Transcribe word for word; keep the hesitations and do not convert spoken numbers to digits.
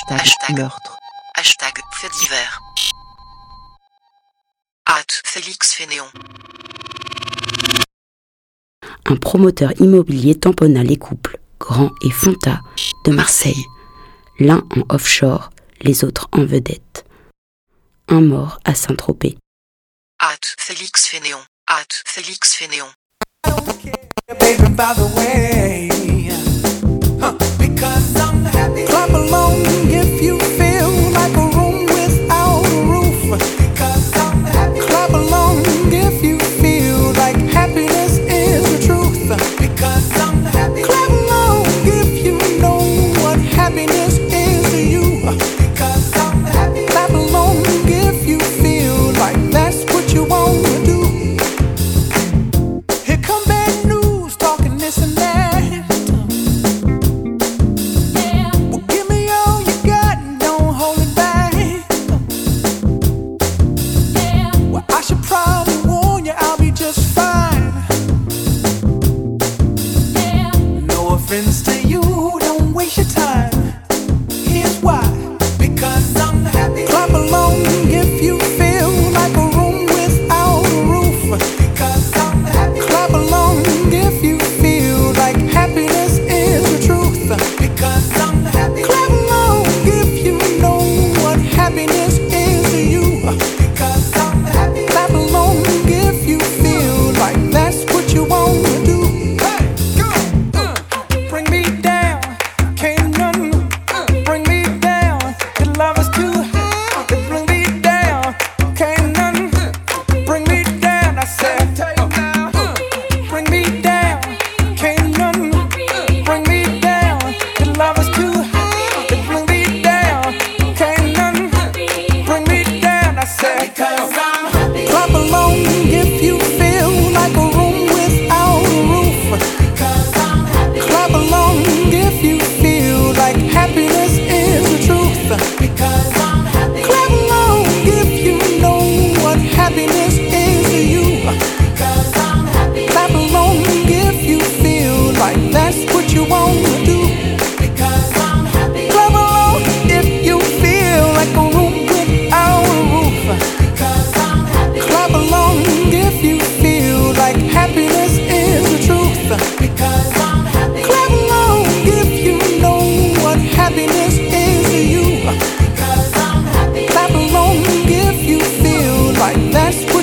Hashtag, Hashtag. meurtre. Hashtag fait divers. Hâte Félix Fénéon. Un promoteur immobilier tamponna les couples, Grand et Fonta, de Marseille. L'un en offshore, les autres en vedette. Un mort à Saint-Tropez. Hâte Félix Fénéon. Hâte Félix Fénéon. Baby, by the way, huh, because I'm happy. Clap along if you feel like a room without a roof. Because I'm happy. Clap along if you feel like happiness is the truth. Because I'm happy. Clap along if you know what happiness is to you. Because I'm happy. Clap along if you feel like that's what you want to do. Here come bad news, talking this and that. Yeah. Well, give me all you got and don't hold it back. Yeah. Well, I should probably warn you, I'll be just fine. Yeah. No offense to you, don't waste your time. Here's why. Because I'm happy. Clap along if you feel like a room without a roof. Because I'm happy. Clap along if you feel like happiness is the truth. Because I'm happy. Clap along if you know what happiness is to you. Because I'm happy. Clap along if you feel like that's what you want to do. Hey, go, uh, bring me down, can't none uh, bring me down. Your love is too high, to bring me down, can't none uh, bring me down. I said, uh, uh, bring me down, can't none uh, bring me down. Your love is too high, to bring me down, can't none uh, bring me down. I said, because I'm happy. Clap along if you feel like a room without a roof. Because I'm happy. Clap along if you feel like happiness is the truth. Because I'm happy. Clap along if you know what happiness is to you. Because I'm happy. Clap along if you feel like that's what you want to do. Because I'm happy. Clap along if you feel like a room without a roof. Because I'm happy. Clap along if you feel like happiness is the truth. Because I'm happy. Clap along if you know what happiness is to you. Because I'm happy. Clap along if you feel like that's